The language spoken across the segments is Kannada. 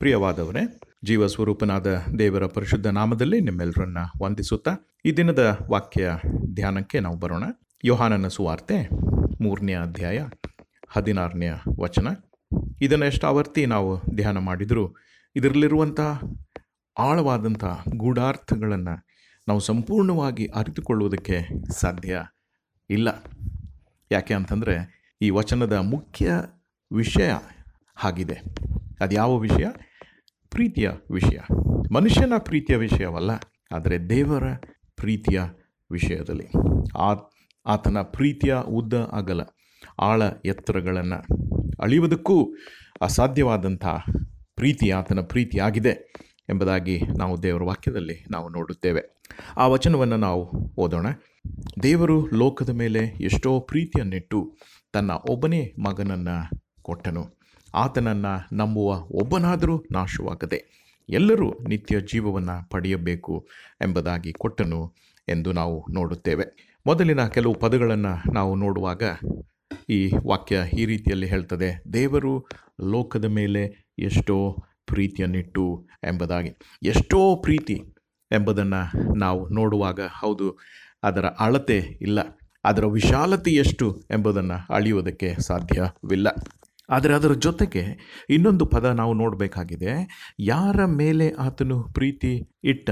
ಪ್ರಿಯವಾದವರೇ, ಜೀವ ಸ್ವರೂಪನಾದ ದೇವರ ಪರಿಶುದ್ಧ ನಾಮದಲ್ಲಿ ನಿಮ್ಮೆಲ್ಲರನ್ನ ವಂದಿಸುತ್ತಾ ಈ ದಿನದ ವಾಕ್ಯ ಧ್ಯಾನಕ್ಕೆ ನಾವು ಬರೋಣ. ಯೋಹಾನನ ಸುವಾರ್ತೆ 3ನೇ ಅಧ್ಯಾಯ 16ನೇ ವಚನ. ಇದನ್ನು ಎಷ್ಟು ಆವರ್ತಿ ನಾವು ಧ್ಯಾನ ಮಾಡಿದರೂ ಇದರಲ್ಲಿರುವಂಥ ಆಳವಾದಂಥ ಗೂಢಾರ್ಥಗಳನ್ನು ನಾವು ಸಂಪೂರ್ಣವಾಗಿ ಅರಿತುಕೊಳ್ಳುವುದಕ್ಕೆ ಸಾಧ್ಯ ಇಲ್ಲ. ಯಾಕೆ ಅಂತಂದರೆ ಈ ವಚನದ ಮುಖ್ಯ ವಿಷಯ ಆಗಿದೆ. ಅದು ಯಾವ ವಿಷಯ? ಪ್ರೀತಿಯ ವಿಷಯ. ಮನುಷ್ಯನ ಪ್ರೀತಿಯ ವಿಷಯವಲ್ಲ, ಆದರೆ ದೇವರ ಪ್ರೀತಿಯ ವಿಷಯದಲ್ಲಿ. ಆತನ ಪ್ರೀತಿಯ ಉದ್ದ ಅಗಲ ಆಳ ಎತ್ತರಗಳನ್ನು ಅಳೆಯುವುದಕ್ಕೂ ಅಸಾಧ್ಯವಾದಂಥ ಪ್ರೀತಿ ಆತನ ಪ್ರೀತಿಯಾಗಿದೆ ಎಂಬುದಾಗಿ ನಾವು ದೇವರ ವಾಕ್ಯದಲ್ಲಿ ನಾವು ನೋಡುತ್ತೇವೆ. ಆ ವಚನವನ್ನು ನಾವು ಓದೋಣ. ದೇವರು ಲೋಕದ ಮೇಲೆ ಎಷ್ಟೋ ಪ್ರೀತಿಯನ್ನಿಟ್ಟು ತನ್ನ ಒಬ್ಬನೇ ಮಗನನ್ನು ಕೊಟ್ಟನು. ಆತನನ್ನು ನಂಬುವ ಒಬ್ಬನಾದರೂ ನಾಶವಾಗದೆ ಎಲ್ಲರೂ ನಿತ್ಯ ಜೀವವನ್ನು ಪಡೆಯಬೇಕು ಎಂಬುದಾಗಿ ಕೊಟ್ಟನು ಎಂದು ನಾವು ನೋಡುತ್ತೇವೆ. ಮೊದಲಿನ ಕೆಲವು ಪದಗಳನ್ನು ನಾವು ನೋಡುವಾಗ ಈ ವಾಕ್ಯ ಈ ರೀತಿಯಲ್ಲಿ ಹೇಳ್ತದೆ: ದೇವರು ಲೋಕದ ಮೇಲೆ ಎಷ್ಟೋ ಪ್ರೀತಿಯನ್ನಿಟ್ಟು ಎಂಬುದಾಗಿ. ಎಷ್ಟೋ ಪ್ರೀತಿ ಎಂಬುದನ್ನು ನಾವು ನೋಡುವಾಗ ಹೌದು, ಅದರ ಅಳತೆ ಇಲ್ಲ, ಅದರ ವಿಶಾಲತೆ ಎಷ್ಟು ಎಂಬುದನ್ನು ಅಳೆಯುವುದಕ್ಕೆ ಸಾಧ್ಯವಿಲ್ಲ. ಆದರೆ ಅದರ ಜೊತೆಗೆ ಇನ್ನೊಂದು ಪದ ನಾವು ನೋಡಬೇಕಾಗಿದೆ. ಯಾರ ಮೇಲೆ ಆತನು ಪ್ರೀತಿ ಇಟ್ಟ,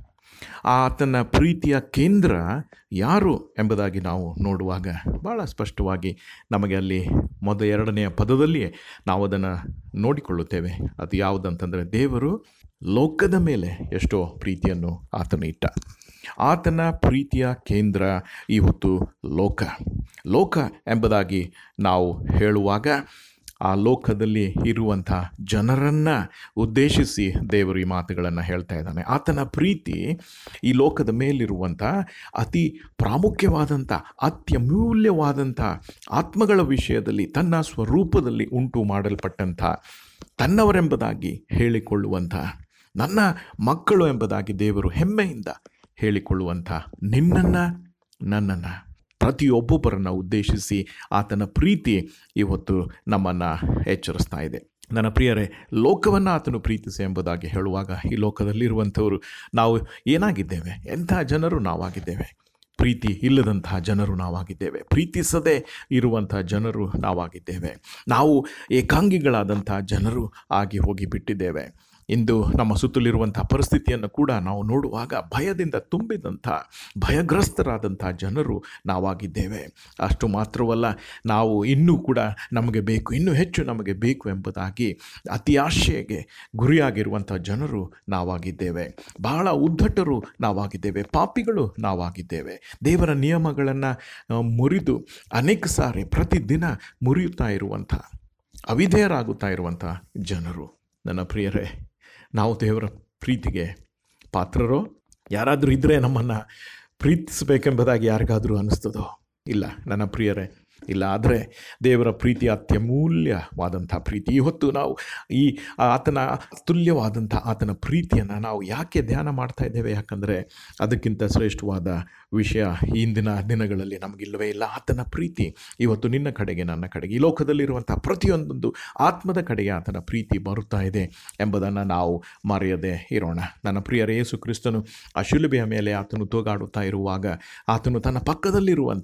ಆತನ ಪ್ರೀತಿಯ ಕೇಂದ್ರ ಯಾರು ಎಂಬುದಾಗಿ ನಾವು ನೋಡುವಾಗ ಭಾಳ ಸ್ಪಷ್ಟವಾಗಿ ನಮಗೆ ಅಲ್ಲಿ ಎರಡನೆಯ ಪದದಲ್ಲಿಯೇ ನಾವು ಅದನ್ನು ನೋಡಿಕೊಳ್ಳುತ್ತೇವೆ. ಅದು ಯಾವುದಂತಂದರೆ, ದೇವರು ಲೋಕದ ಮೇಲೆ ಎಷ್ಟೋ ಪ್ರೀತಿಯನ್ನು ಆತನು ಇಟ್ಟ. ಆತನ ಪ್ರೀತಿಯ ಕೇಂದ್ರ ಇವತ್ತು ಲೋಕ ಎಂಬುದಾಗಿ ನಾವು ಹೇಳುವಾಗ ಆ ಲೋಕದಲ್ಲಿ ಇರುವಂಥ ಜನರನ್ನು ಉದ್ದೇಶಿಸಿ ದೇವರು ಈ ಮಾತುಗಳನ್ನು ಹೇಳ್ತಾ ಇದ್ದಾನೆ. ಆತನ ಪ್ರೀತಿ ಈ ಲೋಕದ ಮೇಲಿರುವಂಥ ಅತಿ ಪ್ರಾಮುಖ್ಯವಾದಂಥ ಅತ್ಯಮೂಲ್ಯವಾದಂಥ ಆತ್ಮಗಳ ವಿಷಯದಲ್ಲಿ ತನ್ನ ಸ್ವರೂಪದಲ್ಲಿ ಉಂಟು ಮಾಡಲ್ಪಟ್ಟಂಥ ತನ್ನವರೆಂಬುದಾಗಿ ಹೇಳಿಕೊಳ್ಳುವಂಥ, ನನ್ನ ಮಕ್ಕಳು ಎಂಬುದಾಗಿ ದೇವರು ಹೆಮ್ಮೆಯಿಂದ ಹೇಳಿಕೊಳ್ಳುವಂಥ ನಿನ್ನನ್ನು ನನ್ನನ್ನು ಪ್ರತಿಯೊಬ್ಬೊಬ್ಬರನ್ನು ಉದ್ದೇಶಿಸಿ ಆತನ ಪ್ರೀತಿ ಇವತ್ತು ನಮ್ಮನ್ನು ಎಚ್ಚರಿಸ್ತಾ ಇದೆ. ನನ್ನ ಪ್ರಿಯರೇ, ಲೋಕವನ್ನು ಆತನು ಪ್ರೀತಿಸಿ ಎಂಬುದಾಗಿ ಹೇಳುವಾಗ ಈ ಲೋಕದಲ್ಲಿರುವಂಥವರು ನಾವು ಏನಾಗಿದ್ದೇವೆ? ಎಂಥ ಜನರು ನಾವಾಗಿದ್ದೇವೆ? ಪ್ರೀತಿ ಇಲ್ಲದಂತಹ ಜನರು ನಾವಾಗಿದ್ದೇವೆ. ಪ್ರೀತಿಸದೇ ಇರುವಂಥ ಜನರು ನಾವಾಗಿದ್ದೇವೆ. ನಾವು ಏಕಾಂಗಿಗಳಾದಂಥ ಜನರು ಆಗಿ ಹೋಗಿಬಿಟ್ಟಿದ್ದೇವೆ. ಇಂದು ನಮ್ಮ ಸುತ್ತಲಿರುವಂಥ ಪರಿಸ್ಥಿತಿಯನ್ನು ಕೂಡ ನಾವು ನೋಡುವಾಗ ಭಯದಿಂದ ತುಂಬಿದಂಥ ಭಯಗ್ರಸ್ತರಾದಂಥ ಜನರು ನಾವಾಗಿದ್ದೇವೆ. ಅಷ್ಟು ಮಾತ್ರವಲ್ಲ, ನಾವು ಇನ್ನೂ ಕೂಡ ನಮಗೆ ಬೇಕು, ಇನ್ನೂ ಹೆಚ್ಚು ನಮಗೆ ಬೇಕು ಎಂಬುದಾಗಿ ಅತಿ ಆಶೆಗೆ ಗುರಿಯಾಗಿರುವಂಥ ಜನರು ನಾವಾಗಿದ್ದೇವೆ. ಬಹಳ ಉದ್ದಟರು ನಾವಾಗಿದ್ದೇವೆ. ಪಾಪಿಗಳು ನಾವಾಗಿದ್ದೇವೆ. ದೇವರ ನಿಯಮಗಳನ್ನು ಮುರಿದು ಅನೇಕ ಸಾರಿ ಪ್ರತಿದಿನ ಮುರಿಯುತ್ತಾ ಇರುವಂಥ, ಅವಿಧೇಯರಾಗುತ್ತಾ ಇರುವಂಥ ಜನರು. ನನ್ನ ಪ್ರಿಯರೇ, ನಾವು ದೇವರ ಪ್ರೀತಿಗೆ ಪಾತ್ರರೋ? ಯಾರಾದರೂ ಇದ್ದರೆ ನಮ್ಮನ್ನು ಪ್ರೀತಿಸಬೇಕೆಂಬುದಾಗಿ ಯಾರಿಗಾದರೂ ಅನ್ನಿಸ್ತದೋ? ಇಲ್ಲ ನನ್ನ ಪ್ರಿಯರೇ, ಇಲ್ಲ. ಆದರೆ ದೇವರ ಪ್ರೀತಿ ಅತ್ಯಮೂಲ್ಯವಾದಂಥ ಪ್ರೀತಿ. ಇವತ್ತು ನಾವು ಈ ಆತನ ತುಲ್ಯವಾದಂಥ ಆತನ ಪ್ರೀತಿಯನ್ನು ನಾವು ಯಾಕೆ ಧ್ಯಾನ ಮಾಡ್ತಾ ಇದ್ದೇವೆ? ಯಾಕಂದರೆ ಅದಕ್ಕಿಂತ ಶ್ರೇಷ್ಠವಾದ ವಿಷಯ ಇಂದಿನ ದಿನಗಳಲ್ಲಿ ನಮಗಿಲ್ಲವೇ ಇಲ್ಲ. ಆತನ ಪ್ರೀತಿ ಇವತ್ತು ನಿನ್ನ ಕಡೆಗೆ, ನನ್ನ ಕಡೆಗೆ, ಈ ಲೋಕದಲ್ಲಿರುವಂಥ ಪ್ರತಿಯೊಂದೊಂದು ಆತ್ಮದ ಕಡೆಗೆ ಆತನ ಪ್ರೀತಿ ಬರುತ್ತಾ ಇದೆ ಎಂಬುದನ್ನು ನಾವು ಮರೆಯದೇ ಇರೋಣ. ನನ್ನ ಪ್ರಿಯರೇ, ಯೇಸು ಕ್ರಿಸ್ತನು ಆ ಶಿಲುಬೆಯ ಮೇಲೆ ಆತನು ತೂಗಾಡುತ್ತಾ ಇರುವಾಗ ಆತನು ತನ್ನ ಪಕ್ಕದಲ್ಲಿರುವಂಥ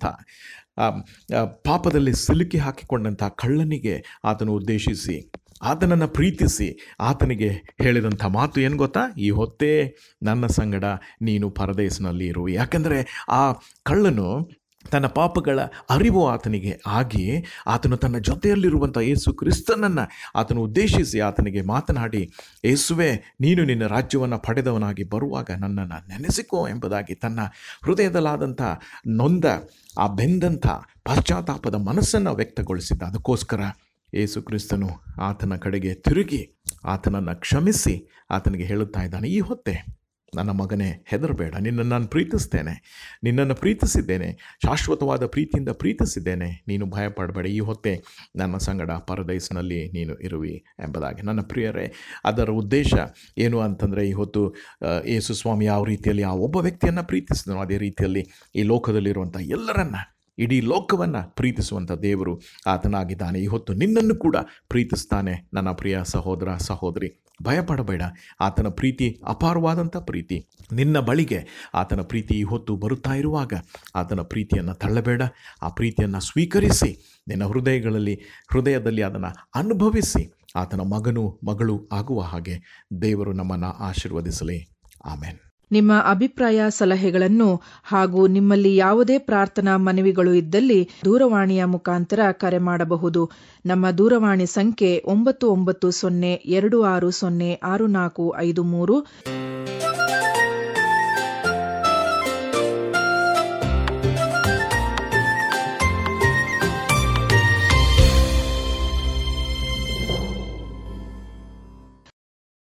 ಪಾಪದಲ್ಲಿ ಸಿಲುಕಿ ಹಾಕಿಕೊಂಡಂಥ ಕಳ್ಳನಿಗೆ ಆತನು ಉದ್ದೇಶಿಸಿ ಆತನನ್ನು ಪ್ರೀತಿಸಿ ಆತನಿಗೆ ಹೇಳಿದಂಥ ಮಾತು ಏನು ಗೊತ್ತಾ? ಈ ಹೊತ್ತೇ ನನ್ನ ಸಂಗಡ ನೀನು ಪರದೇಶನಲ್ಲಿ ಇರು. ಯಾಕಂದರೆ ಆ ಕಳ್ಳನು ತನ್ನ ಪಾಪಗಳ ಅರಿವು ಆತನಿಗೆ ಆಗಿ ಆತನು ತನ್ನ ಜೊತೆಯಲ್ಲಿರುವಂಥ ಯೇಸು ಕ್ರಿಸ್ತನನ್ನು ಆತನು ಉದ್ದೇಶಿಸಿ ಆತನಿಗೆ ಮಾತನಾಡಿ, ಯೇಸುವೆ, ನೀನು ನಿನ್ನ ರಾಜ್ಯವನ್ನು ಪಡೆದವನಾಗಿ ಬರುವಾಗ ನನ್ನನ್ನು ನೆನೆಸಿಕೋ ಎಂಬುದಾಗಿ ತನ್ನ ಹೃದಯದಲ್ಲಾದಂಥ ನೊಂದ ಆ ಬೆಂದಂಥ ಪಶ್ಚಾತ್ತಾಪದ ಮನಸ್ಸನ್ನು ವ್ಯಕ್ತಗೊಳಿಸಿದ್ದ. ಅದಕ್ಕೋಸ್ಕರ ಯೇಸು ಕ್ರಿಸ್ತನು ಆತನ ಕಡೆಗೆ ತಿರುಗಿ ಆತನನ್ನು ಕ್ಷಮಿಸಿ ಆತನಿಗೆ ಹೇಳುತ್ತಾ ಇದ್ದಾನೆ, ಈ ಹೊತ್ತೇ ನನ್ನ ಮಗನೇ, ಹೆದರಬೇಡ, ನಿನ್ನನ್ನು ನಾನು ಪ್ರೀತಿಸ್ತೇನೆ, ನಿನ್ನನ್ನು ಪ್ರೀತಿಸಿದ್ದೇನೆ, ಶಾಶ್ವತವಾದ ಪ್ರೀತಿಯಿಂದ ಪ್ರೀತಿಸಿದ್ದೇನೆ, ನೀನು ಭಯಪಡಬೇಡ, ಈ ಹೊತ್ತೇ ನನ್ನ ಸಂಗಡ ಪರದೈಸ್ನಲ್ಲಿ ನೀನು ಇರುವಿ ಎಂಬುದಾಗಿ. ನನ್ನ ಪ್ರಿಯರೇ, ಅದರ ಉದ್ದೇಶ ಏನು ಅಂತಂದರೆ, ಈ ಹೊತ್ತು ಯೇಸು ಸ್ವಾಮಿ ಯಾವ ರೀತಿಯಲ್ಲಿ ಆ ಒಬ್ಬ ವ್ಯಕ್ತಿಯನ್ನು ಪ್ರೀತಿಸಿದನೋ ಅದೇ ರೀತಿಯಲ್ಲಿ ಈ ಲೋಕದಲ್ಲಿರುವಂಥ ಎಲ್ಲರನ್ನ ಇಡೀ ಲೋಕವನ್ನು ಪ್ರೀತಿಸುವಂಥ ದೇವರು ಆತನಾಗಿದ್ದಾನೆ. ಈ ಹೊತ್ತು ನಿನ್ನನ್ನು ಕೂಡ ಪ್ರೀತಿಸ್ತಾನೆ. ನನ್ನ ಪ್ರಿಯ ಸಹೋದರ ಸಹೋದರಿ, ಭಯಪಡಬೇಡ. ಆತನ ಪ್ರೀತಿ ಅಪಾರವಾದಂಥ ಪ್ರೀತಿ. ನಿನ್ನ ಬಳಿಗೆ ಆತನ ಪ್ರೀತಿ ಈ ಹೊತ್ತು ಬರುತ್ತಾ ಇರುವಾಗ ಆತನ ಪ್ರೀತಿಯನ್ನು ತಳ್ಳಬೇಡ. ಆ ಪ್ರೀತಿಯನ್ನು ಸ್ವೀಕರಿಸಿ ನಿನ್ನ ಹೃದಯದಲ್ಲಿ ಅದನ್ನು ಅನುಭವಿಸಿ ಆತನ ಮಗಳು ಆಗುವ ಹಾಗೆ ದೇವರು ನಮ್ಮನ್ನು ಆಶೀರ್ವದಿಸಲಿ. ಆಮೆನ್. ನಿಮ್ಮ ಅಭಿಪ್ರಾಯ, ಸಲಹೆಗಳನ್ನು ಹಾಗೂ ನಿಮ್ಮಲ್ಲಿ ಯಾವುದೇ ಪ್ರಾರ್ಥನಾ ಮನವಿಗಳು ಇದ್ದಲ್ಲಿ ದೂರವಾಣಿಯ ಮುಖಾಂತರ ಕರೆ ಮಾಡಬಹುದು. ನಮ್ಮ ದೂರವಾಣಿ ಸಂಖ್ಯೆ 9902606453.